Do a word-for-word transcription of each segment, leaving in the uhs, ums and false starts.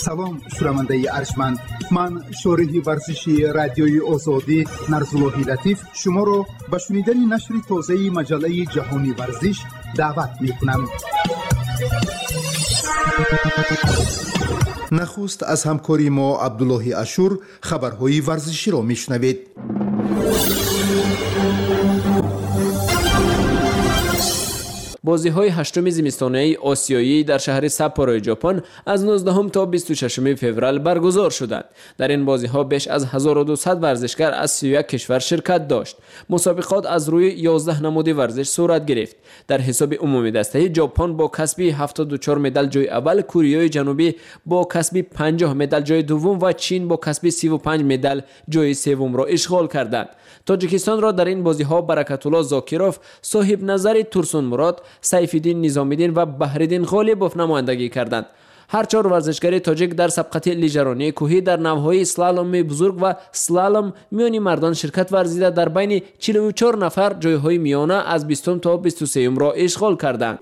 салом шунавандаи арҷманд, ман шориҳи варзиши радиои озодӣ Нарзуллоҳи Латиф шуморо ба шунидани нашри тозаи маҷаллаи ҷаҳонии варзиш даъват мекунам. нахуст аз ҳамкори мо Абдуллоҳи Ашур хабарҳои варзиширо мешунавед. бозиҳои ҳаштуми зимистонаи осиёӣ дар шаҳри Саппорои Ҷопон аз нуздаҳум то бисту шашуми феврал баргузор шуданд. дар ин бозиҳо беш аз ҳазору дусад варзишгар аз си ю як кишвар ширкат дошт. мусобиқот аз рӯи ёздаҳ намуди варзиш сурат гирифт. дар ҳисоби умумӣ дастаӣ Ҷопон бо касби ҳафтоду чор медал ҷойи аввал, Кореяи Ҷанубӣ бо касби панҷоҳ медал ҷойи дуввум ва Чин бо касби сиву панҷ медал ҷойи севумро ишғол карданд. Тоҷикистонро дар ин бозиҳо Баракатулло Зокиров, соҳибназари Турсунмурод, Сайфиддин Низомиддин ва Баҳриддин Ғолибов намояндагӣ карданд. ҳар чор варзишгари тоҷик дар сабқати лижаронии кӯҳӣ дар навъҳои слаломи бузург ва слалом миёни мардон ширкат варзида дар байни чилу чор нафар ҷойҳои миёна аз бистум то бисту сеюмро ишғол карданд.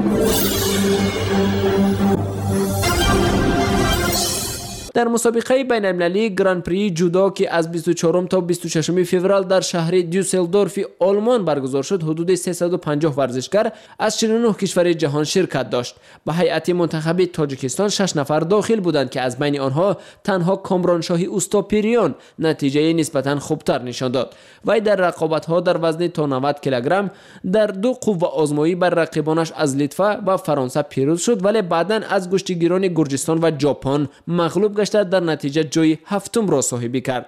дар мусобиқаи байналмилалии гран-прии ҷудо ки аз бисту чорум то бисту шашуми феврал дар шаҳри Дюсселдорфи Олмон баргузор шуд, ҳудуди сесаду панҷоҳ варзишгар аз чилу нӯҳ кишвари ҷаҳон ширкат дошт. ба ҳайати мунтахаби Тоҷикистон шаш нафар дохил буданд ки аз байни онҳо танҳо Комроншоҳи Устопириён натиҷаи нисбатан хубтар нишон дод. вай дар рақобатҳо дар вазни то навад килограмм дар ду қувваозмоӣ бар рақибонаш аз Литва ва Фаронса пирӯз шуд, вале баъдан аз гӯштигирони Гурҷистон ва Ҷопон мағлуб гашта дар натиҷа ҷойи ҳафтумро соҳибӣ кард.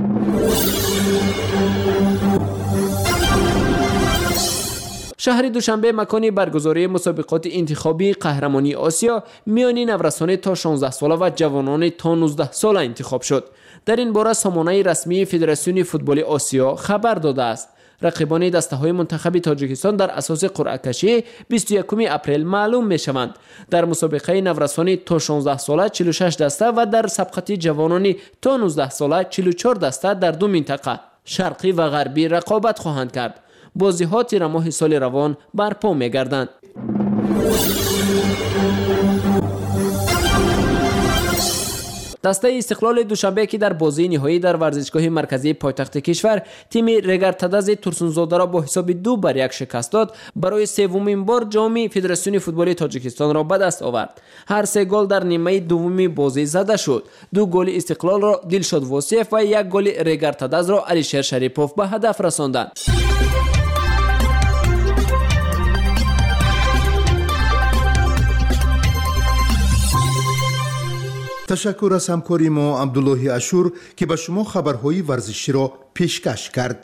шаҳри Душанбе макони баргузории мусобиқоти интихобии қаҳрамонии Осиё миёни наврасони то шонздаҳ сола ва ҷавонони то нуздаҳ сола интихоб шуд. дар ин бора сомонаи расмии Федератсиони футболи Осиё хабар додааст. рақибони дастаҳои мунтахаби Тоҷикистон дар асоси қуръакашӣ бисту якуми апрел маълум мешаванд. дар мусобиқаи наврасони то шонздаҳ сола чилу шаш даста ва дар сабқати ҷавонони то нуздаҳ сола чилу чор даста дар ду минтақа шарқӣ ва ғарбӣ рақобат хоҳанд кард. бозиҳо тирамоҳи соли равон барпо мегарданд. дастаи Истиқлоли Душанбе ки дар бозии ниҳоӣ дар варзишгоҳи марказии пойтахти кишвар тими Регартадази Турсунзодаро бо ҳисоби ду бар як шикаст дод, барои севумин бор ҷоми Федератсиони футболи Тоҷикистонро ба даст овард. ҳар се гол дар нимаи дуввуми бозӣ зада шуд. ду голи Истиқлолро Дилшод Восиев ва як голи Регартадазро Алишер Шарипов ба ҳадаф расонданд. ташаккур аз ҳамкори мо Абдуллоҳи Ашур ки ба шумо хабарҳои варзиширо пешкаш кард.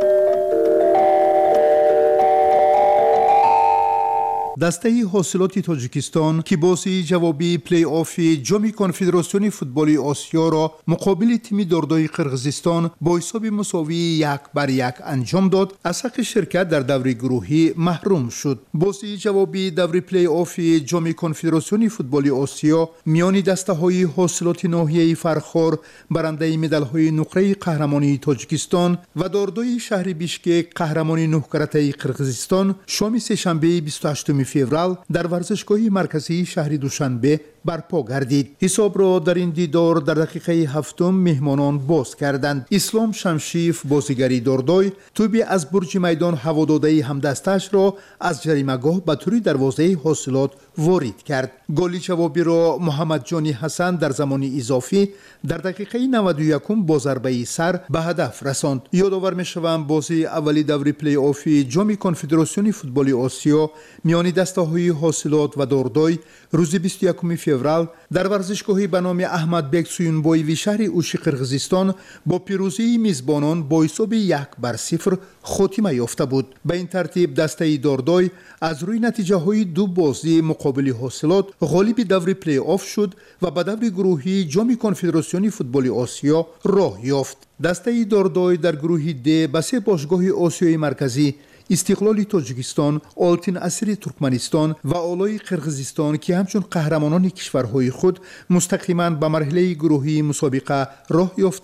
дастаи ҳосилоти Тоҷикистон ки бозии ҷавобии плей-оффи ҷоми Конфедератсиони футболи Осиёро муқобили тими дордои Қирғизистон бо ҳисоби мусовии як бар як анҷом дод, аз ҳаққи ширкат дар даври гурӯҳӣ маҳрум шуд. бозии ҷавобии даври плей-оффи ҷоми Конфедератсиони футболи Осиё миёни дастаҳои ҳосилоти ноҳияи Фархор, барандаи медалҳои нуқраи қаҳрамонии Тоҷикистон ва дордои шаҳри Бишкек, қаҳрамони нуҳкаратаи Қирғизистон шоми сешанбеи бисту ҳаштуми феврал дар варзишгоҳи марказии шаҳри Душанбе барпо гардид. ҳисобро дар ин дидор дар дақиқаи ҳафтум меҳмонон боз карданд. Ислом Шамшиев, бозигари дордой, туби аз бурҷи майдон ҳавододаи ҳамдастаашро аз ҷаримагоҳ ба тури дарвозаи ҳосилот ворид кард. голи ҷавобиро Муҳаммадҷони Ҳасан дар замони изофӣ дар дақиқаи наваду якум бо зарбаи сар ба ҳадаф расонд. ёдовар мешавам бозии аввали даври плей-оффи ҷоми Конфедератсиони футболи Осиё миёни дастаҳои ҳосилот ва дордой рӯзи бисту якуми феврал дар варзишгоҳи ба номи Аҳмадбек Суюнбоеви шаҳри Ӯши Қирғизистон бо пирӯзии мизбонон бо ҳисоби як бар сифр хотима ёфта буд. ба ин тартиб дастаи дордой аз рӯи натиҷаҳои ду бозии муқобили ҳосилот ғолиби даври плей-офф шуд ва ба даври гурӯҳии ҷоми Конфедератсиони футболи Осиё роҳ ёфт. дастаи дордой дар гурӯҳи Д ба се бошгоҳи Осиёи марказӣ Истиқлоли Тоҷикистон, Олтин Асири Туркманистон ва Олои Қирғизистон ки ҳамчун қаҳрамонони кишварҳои худ мустақиман ба марҳилаи гурӯҳии мусобиқа роҳ ёфтанд,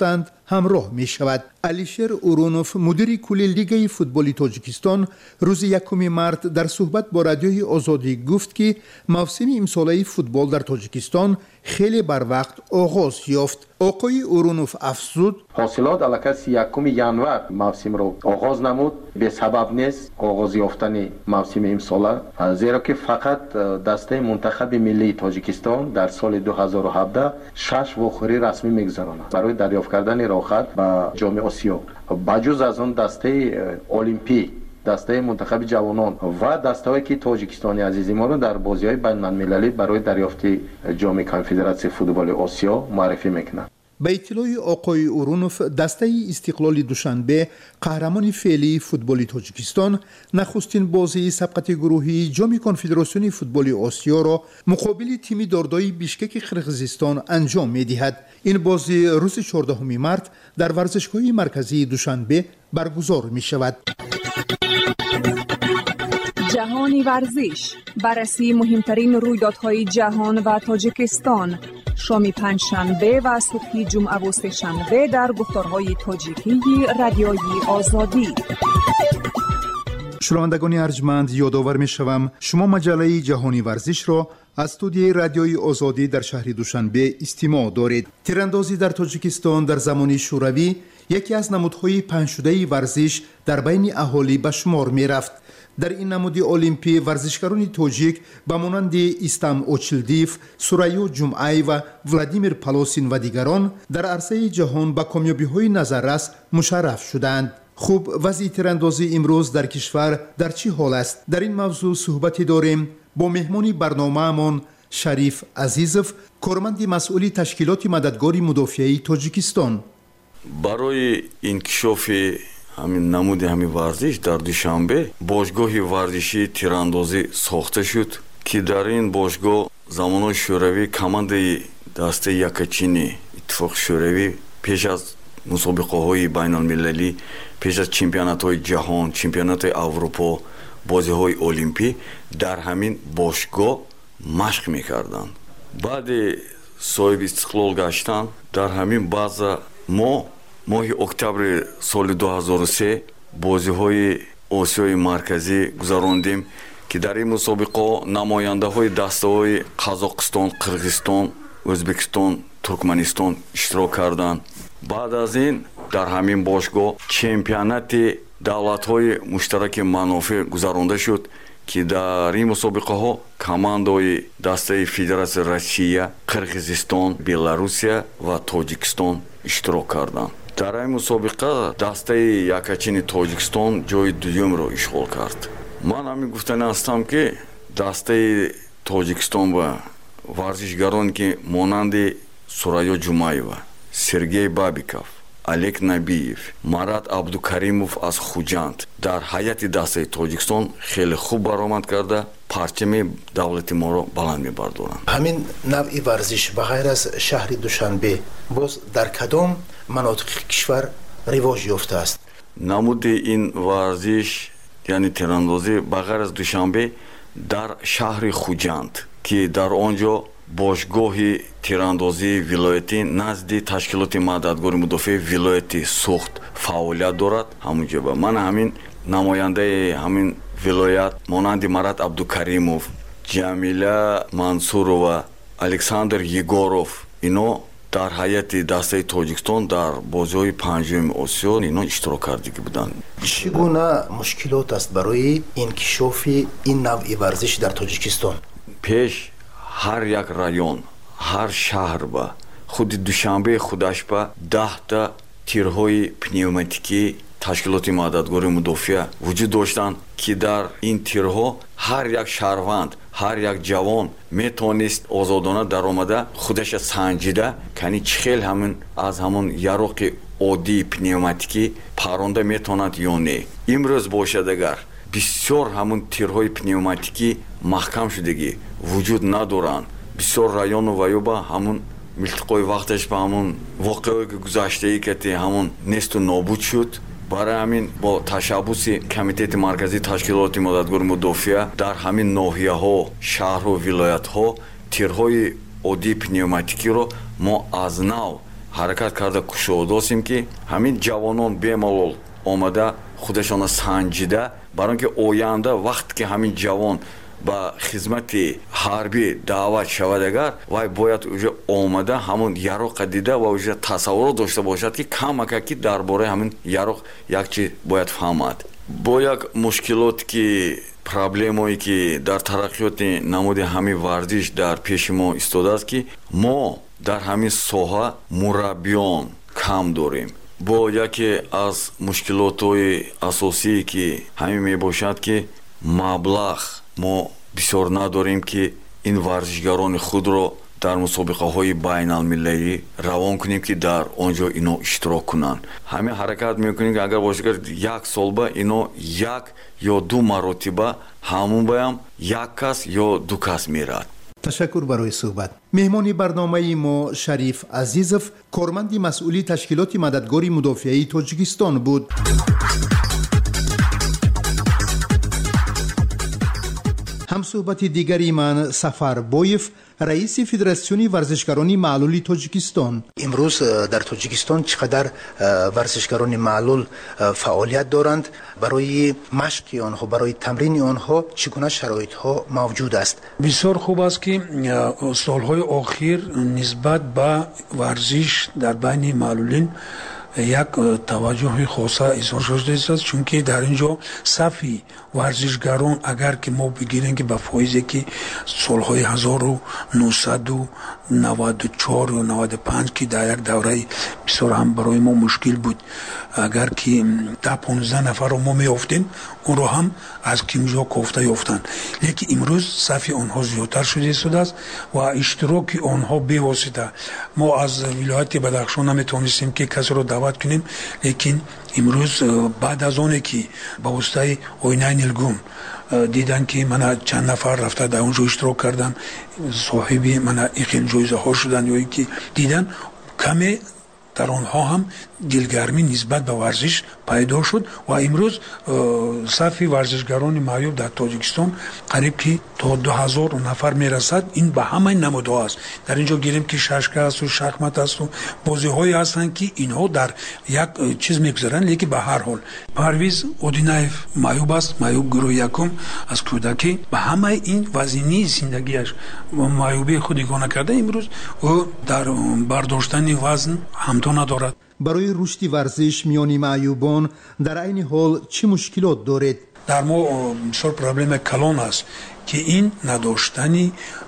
همراه می شود. علیشر اورونوف مدیر کل لیگ فوتبال تاجیکستان روز یکم مارس در صحبت با رادیوی آزادی گفت که موسم امساله فوتبال در تاجیکستان خیلی بر وقت آغاز یافت. آقای اورونوف افزود حاصلات الکس یکم ینور موسم را آغاز نمود به سبب نیست آغاز یافتن موسم امساله، زیرا که فقط دسته منتخب ملی تاجیکستان در سال دو هزار و هفده شش واخوری رسمی میگذراند برای دریافت کردن راحت به جام آسیا. بجز از آن دسته المپی، دسته منتخب جوانان و دسته‌ای که تاجیکستانی عزیز ما را در بازی‌های بین‌المللی برای دریافت جام کنفدراسیون فوتبال آسیا معرفی می‌کنند. به اطلاع آقای اورونوف، دسته استقلال دوشنبه قهرمان فعلی فوتبال تاجیکستان نخستین بازی سبقت گروهی جام کنفدراسیون فوتبال آسیا را مقابل تیم داردای بیشکک قرقیزستان انجام می‌دهد. این بازی روز چهاردهم مارس در ورزشگاه مرکزی دوشنبه برگزار می‌شود. جهانی ورزش، بررسی مهمترین رویدادهای جهان و تاجیکستان، شام پنجشنبه و صبح جمعه و سه‌شنبه در گفتارهای تاجیکی رادیوی آزادی. شنوندگان ارجمند، یادآور می‌شوم شما مجله جهانی ورزش را از استودیوی رادیوی آزادی در شهر دوشنبه استماع دارید. تیراندازی در تاجیکستان در زمان شوروی یکی از نمودهای پنه‌شده ورزش در بین اهالی به شمار می‌رفت. در این نمود المپی ورزشکاران تاجیک به مانند ایستام اوچلدیف، سوریو جمعی و ولادیمیر پالوسین و دیگران در عرصه جهان با کامیابی‌های نظررس مشرف شدند. خوب وضع تیراندازی امروز در کشور در چه حال است؟ در این موضوع صحبتی داریم با مهمان برنامه‌مان شریف عزیزов، کارمند مسئول تشکیلات مددگار مدافعی تاجیکستان. برای انکشاف همین نمود همین ورزش در دوشنبه باشگاه ورزشی تیراندازی ساخته شد که در این باشگاه زمان شوروی کمانده دسته یکچینی اتفاق شوروی پیش از مسابقه های بین المللی، پیش از چمپیونات های جهان، چمپیونات اروپا، بازی های المپی در همین باشگاه مشق میکردند. بعد صاحب استقلال گشتن در همین بازه ما ماهی اکتبر سال دو هزار و سه بازی های آسیای مرکزی گذراندیم که در این مسابقه نماینده های دسته های قزاقستان، قرغیزستان، ازبکستان، ترکمنستان اشتراک کردند. بعد از این در همین باشگاه چمپیونات دولت های مشترک منافع گذرانده شد که در این مسابقه ها کماندای دسته فدراسیون روسیه، قرغیزستان، بلاروسیا و تاجیکستان اشتراک کردند. در این مسابقه دسته یکچین تاجیکستان جای دوم را اشغال کرد. من همین گفتن هستم که دسته تاجیکستان و ورزشگران که مانند سوریو جمعیوا، سرگей бабиков، олег набиев، марат абдукаримов аз хуҷанд дар ҳайати дастаи тоҷикистон хеле хуб баромад карда парчами давлати моро баланд мебардоранд. ҳамин навъи варзиш ба ғайр аз шаҳри душанбе боз дар кадом манотиқи кишвар ривоҷ ёфтааст? намуди ин варзиш яъне тирандозӣ ба ғайр аз душанбе дар шаҳри хуҷанд ки дар он ҷо бошгоҳи тирандозии вилоятӣ назди ташкилоти мададгори мудофиаи вилоятӣ сохт фаъолият дорад. ҳамон ҷо ба ман ҳамин намояндаи ҳамин вилоят монанди марат абдукаримов, ҷамила мансурова, александр егоров ино дар ҳайати дастаи тоҷикистон дар бозиҳои панҷуми осиё ино иштирок кардагӣ буданд. чӣ гуна мушкилот аст барои инкишофи ин навъи варзиш дар тоҷикистон? пеш ҳар як район, ҳар шаҳр ба худи душанбе худаш ба даҳта тирҳои пневматикӣ ташкилоти мададгори мудофиа вуҷуд доштанд ки дар ин тирҳо ҳар як шаҳрванд, ҳар як ҷавон метавонист озодона даромада худаша санҷида кани чӣ хел ҳамин аз ҳамон яроқи оддии пневматикӣ паронда метавонад ё не. имрӯз бошад агар бисёр ҳамон тирҳои пневматикӣ маҳкам шудагӣ вуҷуд надоранд, бисёр району ваюба ҳамон милтиқои вақташ ба ҳамон воқеое ки гузаштаи кати ҳамон несту нобуд шуд. барои ҳамин бо ташаббуси комитети марказии ташкилоти мададгори мудофиа дар ҳамин ноҳияҳо, шаҳру вилоятҳо тирҳои оддии пневматикиро мо аз нав ҳаракат карда кушодосим ки ҳамин ҷавонон бемалол омада худашона санҷида барои ки оянда вақте ки ҳамин ҷавон ба хизмати ҳарбӣ даъват шавад агар вай бояд уже омада ҳамон яроқа дида ва уже тасаввурот дошта бошад ки камака ки дар бораи ҳамин яроқ як чиз бояд фаҳмад. бо як мушкилоте ки проблемое ки дар тараққиёти намуди ҳамин варзиш дар пеши мо истодааст ки мо дар ҳамин соҳа мураббиён кам дорем. бо яке аз мушкилотҳои асосие ки ҳамин мебошад ки маблағ мо бисёр надорем ки ин варзишгарони худро дар мусобиқаҳои байналмиллалӣ равон кунем ки дар он ҷо ино иштирок кунанд. ҳамин ҳаракат мекунем ки агар бошад як солба ино як ё ду маротиба ҳамун баям як кас ё ду кас мерад. ташаккур барои суҳбат. меҳмони барномаи мо Шариф Азизов, корманди масъули ташкилоти мададгори мудофиаи Тоҷикистон буд. ҳамсӯҳбати дигари ман Сафар Боев, раиси Федератсиони варзишгарони маълули Тоҷикистон. имрӯз дар Тоҷикистон чӣ қадар варзишгарони маълул фаъолият доранд? барои машқи онҳо, барои тамрини онҳо чӣ гуна шароитҳо мавҷуд аст? бисёр хуб аст ки солҳои охир нисбат ба варзиш дар байни маълулин як таваҷҷӯҳи хоса изҳор шудааст, чунки дар ин ҷо сафи варзишгарон агар ки мо бигирем ки ба фоизе ки солҳои ҳазору нӯҳсаду наваду чор ё наваду панҷ ки дар як давраи бисёр ҳам барои мо мушкил буд, агар ки да понздаҳ нафарро мо меёфтем, онро ҳам аз кимҷо кофта ёфтанд. лекин имрӯз сафи онҳо зиёдтар шуда истодааст ва иштироки онҳо бевосита мо аз вилояти Бадахшон наметавонистем ки касеро даъват кунем, лекин имрӯз баъд аз оне ки ба воситаи оинаи нилгум дидан ки мана чанд нафар рафта дар он ҷо иштирок кардам, соҳиби мана ихел ҷоизаҳо шуданд, ё ки дидан каме дар онҳо ҳам дилгармӣ нисбат ба варзиш пайдо шуд ва имрӯз сафи варзишгарони маъюб дар Тоҷикистон қариб ки то ду ҳазор нафар мерасад. ин ба ҳамаи намудҳо аст. дар ин ҷо гирем ки шашка асту, шахмат асту, бозиҳое ҳастанд ки инҳо дар як чиз мегузаранд, лекин ба ҳар ҳол Парвиз Одинаев маъюб аст, маъюб гурӯҳи якум аз кӯдакӣ ба ҳамаи ин вазинии зиндагиаш маъюбии худ игона карда, имрӯз ӯ дар бардоштани вазн ҳамто надорад. барои рушди варзиш миёни маъюбон дар айни ҳол чӣ мушкилот доред? дар мо бисёр проблема калон аст ки ин надоштани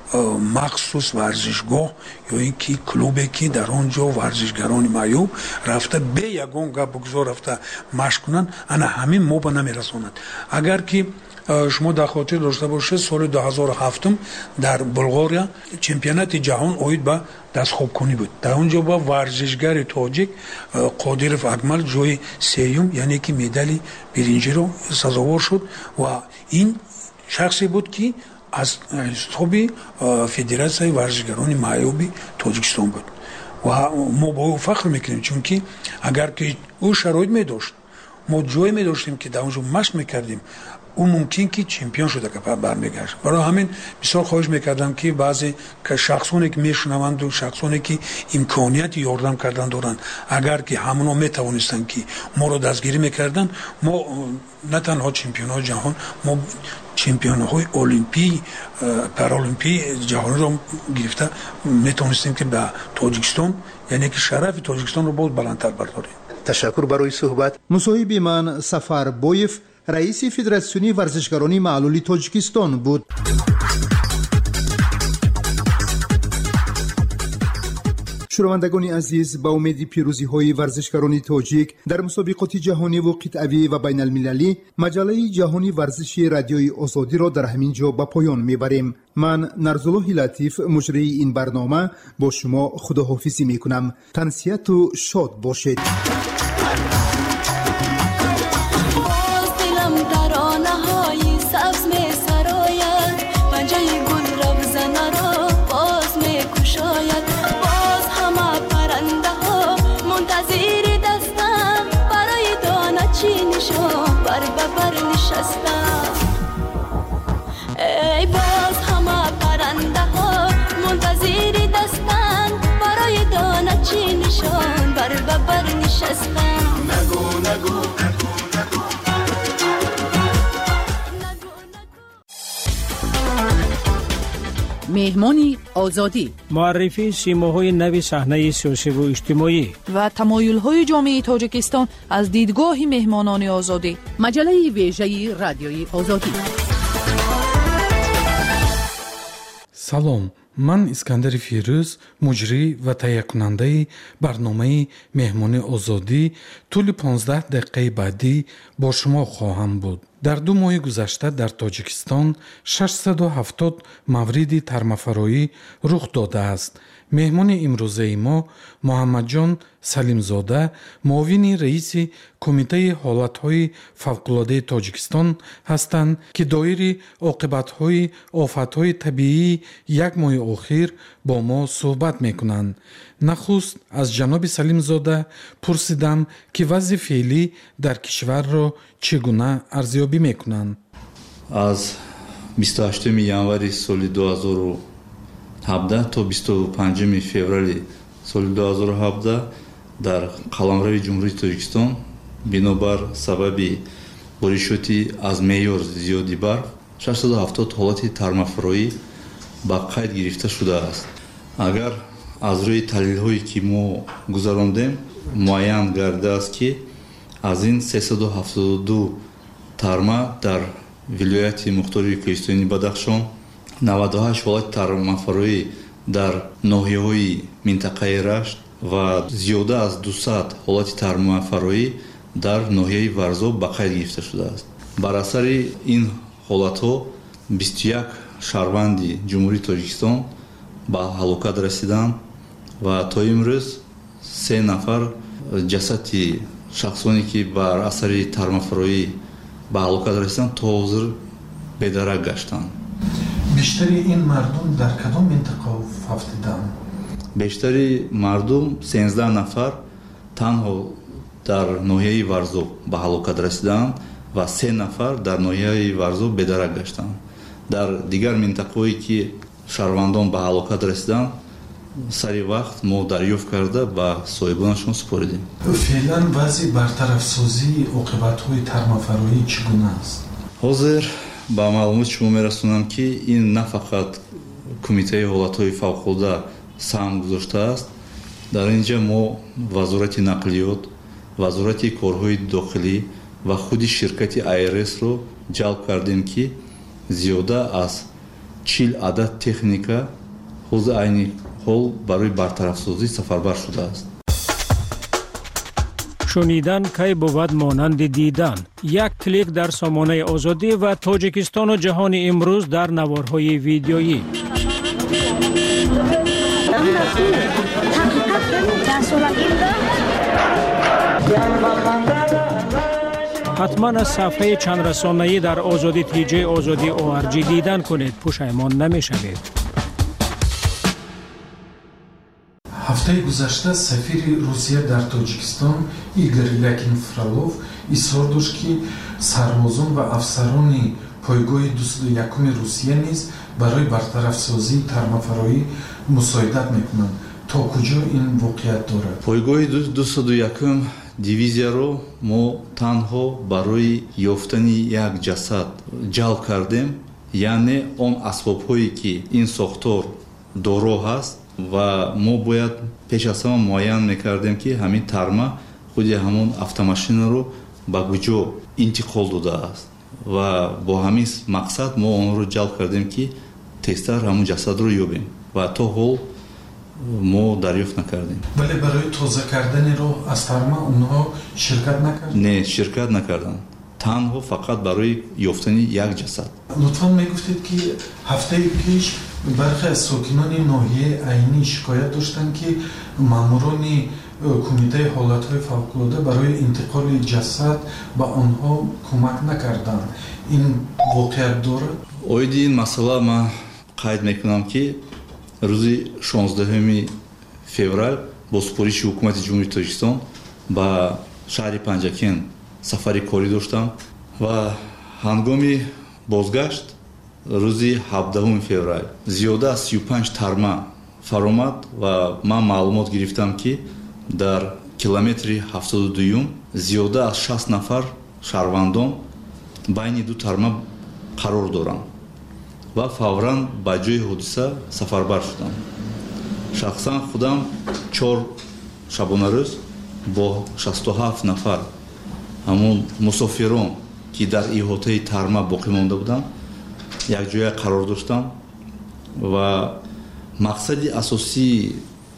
махсус варзишгоҳ ё ин ки клубе ки дар он ҷо варзишгарони маъюб рафта бе ягон гап бугзор рафта машқ кунанд, ана ҳамин мо ба намерасонад. агар ки шумо дар хотир дошта бошед, соли ду ҳазору ҳафтум дар Булғория чемпионати ҷаҳон оид ба дастхобкунӣ буд. дар он ҷо ба варзишгари тоҷик Қодиров Акмал ҷои сеюм, яъне ки медали биринҷиро сазовор шуд ва ин шахсе буд ки аз ҳисоби Федератсияи варзишгарони маъюби Тоҷикистон буд ва мо бо ӯ фахр мекунем, чунки агар ки ӯ шароит медошт, мо ҷое медоштем ки дар он ҷо машқ мекардем, ӯ мумкин ки чемпион шуда бармегашт. барои ҳамин бисёр хоҳиш мекардам ки баъзе шахсоне ки мешунаванду шахсоне ки имконияти ёрдам кардан доранд, агар ки ҳамоно метавонистанд ки моро дастгирӣ мекарданд, мо на танҳо чемпионҳои ҷаҳон, мо чемпионҳои олимпии паралимпии ҷаҳониро гирифта метавонистем ки ба Тоҷикистон, яъне ки шарафи Тоҷикистонро боз баландтар бардорем. ташаккур барои суҳбат. мусоҳиби ман Сафар Боев, раиси Федератсиони варзишгарони маълули Тоҷикистон буд. шунавандагони азиз, ба умеди пирӯзиҳои варзишгарони тоҷик дар мусобиқоти ҷаҳониву қитъавӣ ва байналмилалӣ, маҷалаи ҷаҳони варзиши радиои озодиро дар ҳамин ҷо ба поён мебарем. ман Нарзуллоҳи Латиф, муҷрии ин барнома, бо шумо худоҳофизӣ мекунам. тансияту шод бошед. ای باز همه پرنده ها منتظر دستن برای دانه چی نشان نشستم نگو نگو نگو نگو مهمانی آزادی، معرفی سیماهای نو صحنه سیاسی و اجتماعی و تمایل‌های جامعه تاجیکستان از دیدگاه مهمانان آزادی. مجله ویژه رادیوی آزادی. سلام، من اسکندر فیروز، مجری و تهیه کننده برنامه مهمانی آزادی طول پانزده دقیقه بعدی با شما خواهم بود. در دو ماه گذشته در تاجیکستان ششصد و هفتاد مورد طرمه‌فرایی رخ داده است. مهمان امروزه ما محمد جان سلیمزاده، معاون رئیس کمیته حالت‌های فوق‌العاده تاجیکستان هستند که دایره عاقبت‌های آفت‌های طبیعی یک ماه اخیر با ما صحبت می‌کنند. نخست از جناب سلیمزاده پرسیدم که وضع فعلی در کشور را چگونه ارزیابی می‌کنند. از بیست و هشتم январи соли ду ҳазору ҳабдаҳ то бисту панҷуми феврали соли ду ҳазору ҳабдаҳ дар қаламрави ҷумҳурии Тоҷикистон бинобар сабаби боришоти аз меъёр зиёди барф шашсаду ҳафтод ҳолати тармафароӣ ба қайд гирифта шудааст. агар аз рӯи таҳлилҳое ки мо гузарондем муайян гардидааст ки аз ин сесаду ҳафтоду ду тарма дар вилояти мухтори кӯҳистони Бадахшон, наваду ҳашт ҳолати тармафароӣ дар ноҳияҳои минтақаи Рашт ва зиёда аз дусад ҳолати тармафароӣ дар ноҳияи Варзоб ба қайд гирифта шудааст. бар асари ин ҳолатҳо бисту як шаҳрванди ҷумҳурии Тоҷикистон ба ҳалокат расиданд ва то имрӯз се нафар ҷасади шахсоне ки бар асари тармафароӣ ба ҳалокат расиданд то ҳозир бедарак гаштанд. бештари ин мардум дар кадом минтақа ҳафтиданд? бештари мардум сенздаҳ нафар танҳо дар ноҳияи Варзоб ба ҳалокат расиданд ва се нафар дар ноҳияи Варзоб бедарак гаштанд. дар дигар минтақаҳое ки шаҳрвандон ба ҳалокат расиданд сари вақт мо дарёфт карда ба соҳибонашон супоридем. феълан вазъи бартарафсозии оқибатҳои тармафароӣ чӣ гуна аст? ҳозир ба маълумоти шумо мерасонам ки ин на фақат кумитаи ҳолатҳои фавқулода саҳм гузоштааст. дар ин ҷо мо вазорати нақлиёт, вазорати корҳои дохилӣ ва худи ширкати ай эр эс-ро ҷалб кардем ки зиёда аз чил адад техника ҳозир айни ҳол барои бартарафсозӣ сафарбар шудааст. шунидан кай бувад монанди дидан. як клик дар сомонаи озодӣ ва Тоҷикистону ҷаҳони имрӯз дар наворҳои видеоӣ. ҳатман аз сафҳаи чандрасонаӣ дар озоди тиҷаи озоди о ар ҷи дидан кунед, пушаймон намешавед. ҳафтаи гузашта сафири Русия дар Тоҷикистон Игор Лякин Фролов изҳор дошт ки сарбозон ва афсарони пойгоҳи дусаду якуми Русия низ барои бартарафсозии тармафароӣ мусоидат мекунанд. то куҷо ин воқеият дорад? пойгоҳи дусаду якум дивизияро мо танҳо барои ёфтани як ҷасад ҷалб кардем, яъне он асбобҳое ки ин сохтор доро ҳаст ва мо бояд пеш аз ҳама муайян мекардем ки ҳамин тарма худи ҳамон автомашинаро ба куҷо интиқол додааст ва бо ҳамин мақсад мо онро ҷалб кардем ки тезтар ҳамон ҷасадро ёбем ва то ҳол мо дарёфт накардем. вале барои тоза кардани роҳ аз тарма онҳо ширкат накарданд? не, ширкат накарданд. танҳо фақат барои ёфтани як ҷасад. лутфан мегуфтед ки ҳафтаи пеш бархе аз сокинони ноҳияи айнӣ шикоят доштанд ки маъмурони кумитаи ҳолатҳои фавқулода барои интиқоли ҷасад ба онҳо кӯмак накарданд. ин воқеият дорад? оиди ин масъала ман қайд мекунам ки рӯзи шонздаҳуми феврал бо супориши ҳукумати ҷумҳурии Тоҷикистон ба шаҳри Панҷакен сафари корӣ доштам ва ҳангоми бозгашт рӯзи ҳабдаҳуми феврал зиёда аз сию панҷ тарма фаромад ва ман маълумот гирифтам ки дар километри ҳафтоду дуюм зиёда аз шаст нафар шаҳрвандон байни ду тарма қарор доранд ва фавран ба ҷои ҳодиса сафарбар шуданд. шахсан худам чор шабонарӯз бо шасту ҳафт нафар ҳамон мусофирон ки дар иҳотаи тарма боқӣ монда буданд якҷоя қарор доштам ва мақсади асосии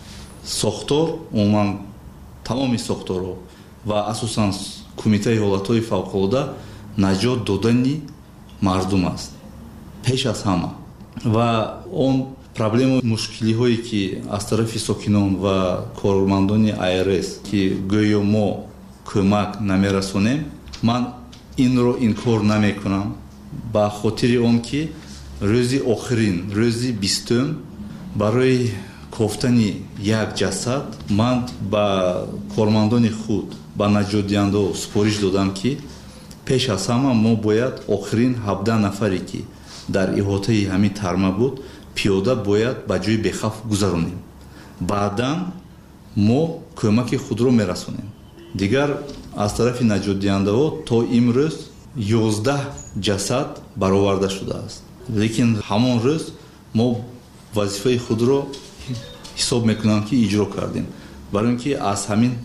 сохтор умуман тамоми сохторҳо ва асосан кумитаи ҳолатҳои фавқулода наҷот додани мардум аст пеш аз ҳама ва он проблема мушкилиҳое ки аз тарафи сокинон ва кормандони айрс ки гӯё мо кӯмак намерасонем, ман инро инкор намекунам ба хотири он ки рӯзи охирин рӯзи бистум барои кофтани як ҷасад ман ба кормандони худ ба наҷотдиҳандаҳо супориш додам ки пеш аз ҳама мо бояд охирин ҳабдаҳ нафаре ки дар иҳотаи ҳамин тарма буд пиёда бояд ба ҷои бехавф гузаронем. баъдан мо кӯмаки худро мерасонем. дигар аз тарафи наҷотдиҳандаҳо то имрӯз ёздаҳ ҷасад бароварда шудааст, лекин ҳамон рӯз мо вазифаи худро ҳисоб мекунам ки иҷро кардем, барои ин ки аз ҳамин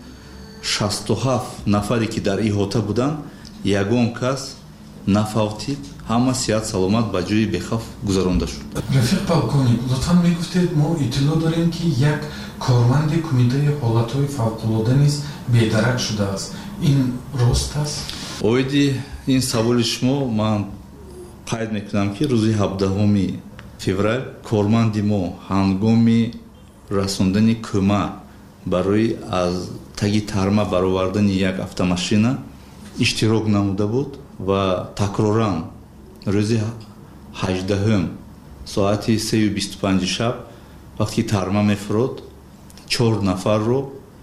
шасту ҳафт нафаре ки дар иҳота буданд ягон кас нафавтид, ҳама сиҳат саломат ба ҷои бехавф гузаронда шуд. рафиқ полковник, лутфан мегуфтед мо иттилоъ дорем ки як корманди кумитаи ҳолатҳои фавқулода низ бедарак шудааст. ин рост аст? оиди ин саволи шумо ман қайд мекунам ки рӯзи ҳабдаҳуми феврал корманди мо ҳангоми расондани кӯмак барои аз таги тарма баровардани як автомашина иштирок намуда буд ва такроран рӯзи ҳаждаҳум соати сею бисту панҷи шаб вақти тарма мефурод чор нафарро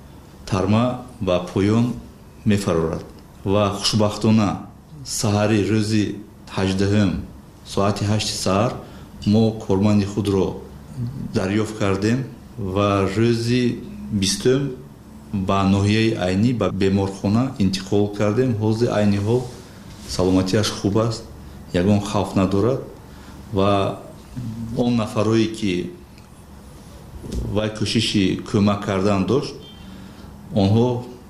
тарма ба поён мефарорад ва хушбахтона саҳари рӯзи ҳаждаҳум соати ҳашти саҳар мо корманди худро дарёфт кардем ва рӯзи бистум ба ноҳияи айнӣ ба беморхона интиқол кардем. ҳозир айни ҳол саломатиаш хуб аст, ягон хавф надорад ва он нафарое ки вай кӯшиши кӯмак кардан дошт онҳо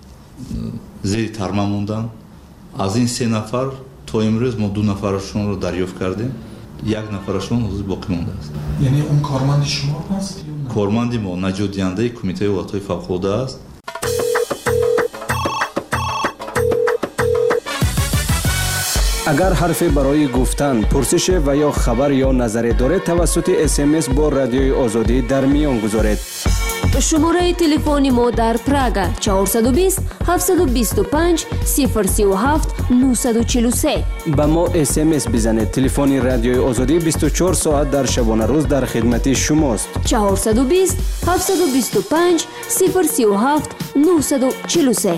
зери тарма монданд. аз ин се нафар то имрӯз мо ду нафарашонро дарёфт кардем, як нафарашон ҳозир боқӣ мондааст. яъне он корманди шумо аст? корманди мо наҷотдиҳандаи кумитаи ҳолатҳои фавқулода аст. агар ҳарфе барои гуфтан, пурсише ва ё хабар ё назаре доред, тавассути смс бо радиои озодӣ дар миён гузоред. шумораи телефони мо дар Прага чаҳорсаду бист ҳафтсаду бисту панҷ сифр сию ҳафт нӯҳсаду чилу се. ба мо смс бизанед. телефони радиои озодӣ бисту чор соат дар шабонарӯз дар хидмати шумост. чаҳорсаду бист ҳафтсаду бисту панҷ сифр сию ҳафт нӯҳсаду чилу се.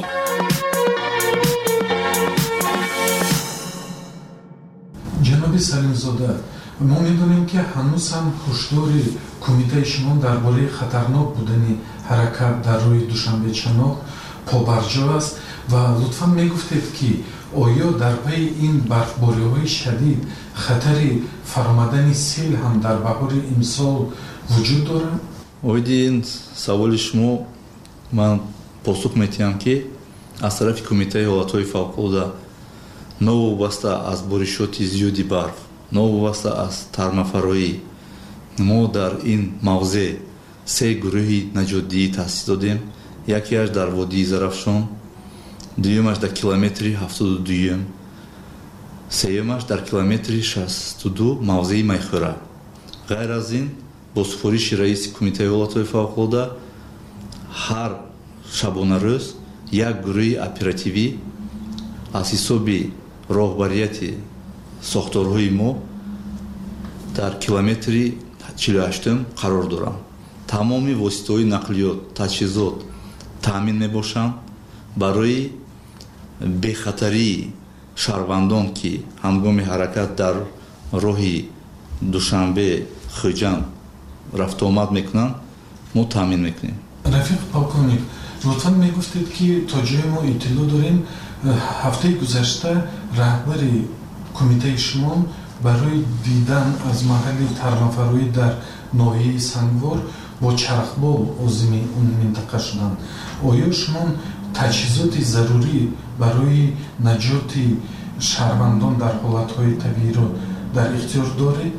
ҷаноби салимзода, мо медонем ки ҳанӯз ҳам ҳушдори кумитаи шумо дар бораи хатарнок будани ҳаракат дар рӯи душанбечаноқ побарҷо аст ва лутфан мегуфтед ки оё дар пайи ин барфбориҳои шадид хатари фаромадани сел ҳам дар баҳори имсол вуҷуд дорад? оиди ин саволи шумо ман посух метиҳам ки аз тарафи кумитаи ҳолатҳои фавқулода новобаста аз боришоти зиёди барф, новобаста аз тармафароӣ, мо дар ин мавзеъ се гурӯҳи наҷотдиҳӣ таъсис додем. якеаш дар водии зарафшон, дуюмаш дар километри ҳафтоду дуюм, сеюмаш дар километри шасту ду мавзеи майхӯра. ғайр аз ин бо супориши раиси кумитаи ҳолатҳои фавқулода ҳар шабонарӯз як гурӯҳи оперативӣ аз ҳисоби роҳбарияти сохторҳои мо дар километри чилу ҳаштум қарор доранд. тамоми воситаҳои нақлиёт, таҷҳизот таъмин мебошанд барои бехатарии шаҳрвандон ки ҳангоми ҳаракат дар роҳи душанбе хуҷанд рафтуомад мекунанд, мо таъмин мекунем. рафиқ полковник, лутфан мегуфтед ки то ҷое мо иттилоъ дорем ҳафтаи гузашта раҳбари кумитаи шимол барои дидан аз маҳалли тарнафароӣ дар ноҳияи сангвор бо чархбол озими он минтақа шуданд. оё шумо таҷҳизоти зарурӣ барои наҷоти шаҳрвандон дар ҳолатҳои табииро дар ихтиёр доред?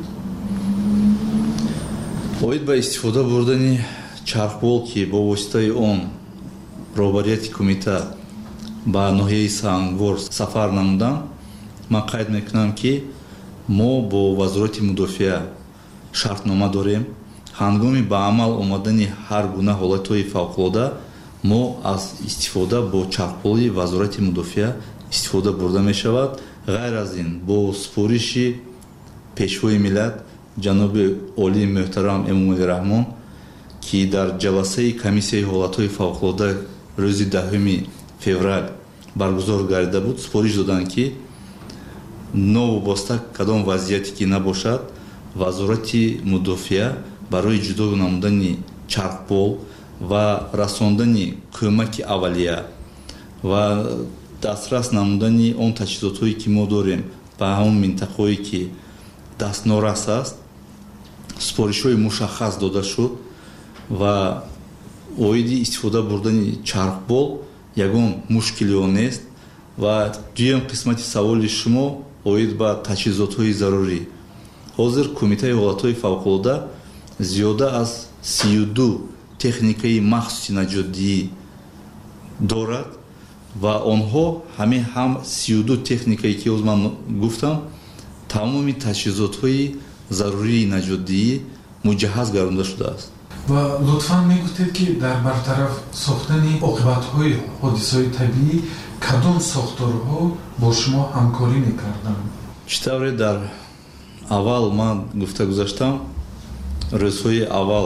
оид ба истифода бурдани чархбол ки бо воситаи он роҳбарияти кумита ба ноҳияи сангвор сафар намуданд, ман қайд мекунам ки мо бо вазорати мудофиа шартнома дорем. ҳангоми ба амал омадани ҳар гуна ҳолатҳои фавқулода мо аз истифода бо чархболи вазорати мудофиа истифода бурда мешавад. ғайр аз ин бо супориши пешвои миллат ҷаноби олии муҳтарам эмомалӣ раҳмон ки дар ҷаласаи комиссияи ҳолатҳои фавқулода рӯзи даҳуми феврал баргузор гардида буд, супориш доданд ки новобоста кадом вазъияте ки набошад, вазорати мудофиа барои ҷудо намудани чархбол ва расондани кӯмаки аввалия ва дастрас намудани он таҷҳизотҳое ки мо дорем ба ҳамон минтақаҳое ки дастнорас аст, супоришҳои мушаххас дода шуд ва оиди истифода бурдани чархбол ягон мушкили он нест. ва дуюм қисмати саволи шумо оид ба таҷҳизотҳои зарурӣ. ҳозир кумитаи ҳолатҳои фавқулода зиёда аз сию ду техникаи махсуси наҷотдиҳӣ дорад ва онҳо ҳамин ҳам сию ду техникае ки ҳозир ман гуфтам тамоми таҷҳизотҳои зарурии наҷотдиҳӣ муҷаҳҳаз гардонда шудааст. ва лутфан мегӯфтед ки дар бартараф сохтани оқибатҳои ҳодисаҳои табиӣ кадом сохторҳо бо шумо ҳамкорӣ мекарданд? чӣ тавре дар аввал ман гуфта гузаштам, рӯзҳои аввал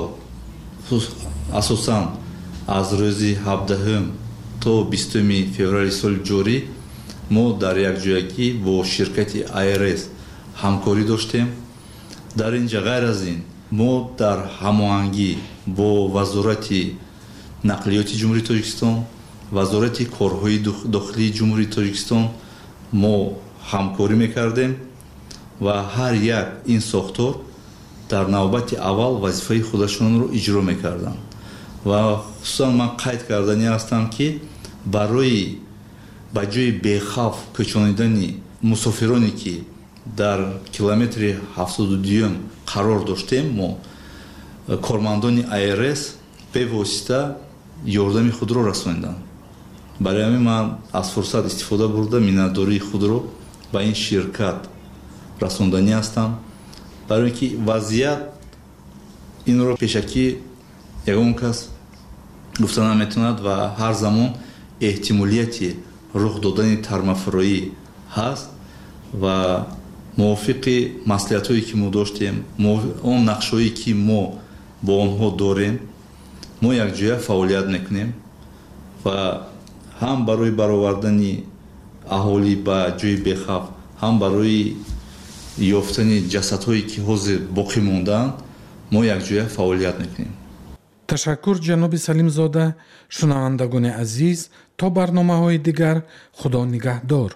асосан аз рӯзи ҳабдаҳум то бистуми феврали соли ҷорӣ мо дар якҷоягӣ бо ширкати ай ар эс ҳамкорӣ доштем. дар ин ҷа ғайр аз ин мо дар ҳамоҳангӣ бо вазорати нақлиёти ҷумҳурии тоҷикистон, вазорати корҳои дохилии ҷумҳурии тоҷикистон мо ҳамкорӣ мекардем ва ҳар як ин сохтор дар навбати аввал вазифаи худашонро иҷро мекарданд. ва хусусан ман қайд кардани ҳастам ки барои ба ҷои бехавф кӯчонидани мусофироне ки дар километри ҳафтоду дуюм қарор доштем, мо кормандони ай ар эс бевосита ёрдами худро расониданд. барои ҳамин ман аз фурсат истифода бурда миннатдории худро ба ин ширкат расондани ҳастам, барои ки вазъият инро пешакӣ ягон кас гуфта наметавонад ва ҳар замон эҳтимолияти рух додани тармафуроӣ ҳаст ва мувофиқи маслиҳатҳое ки мо доштем, он нақшҳое ки мо бо онҳо дорем, мо якҷоя фаъолият мекунем ва ҳам барои баровардани аҳолӣ ба ҷои бехавф, ҳам барои ёфтани ҷасадҳое ки ҳозир боқӣ мондаанд, мо якҷоя фаъолият мекунем. ташаккур ҷаноби салимзода. шунавандагони азиз, то барномаҳои дигар, худо нигаҳдор.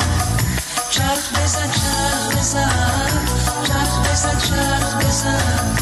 چرخ بزن چرخ بزن چرخ بزن چرخ بزن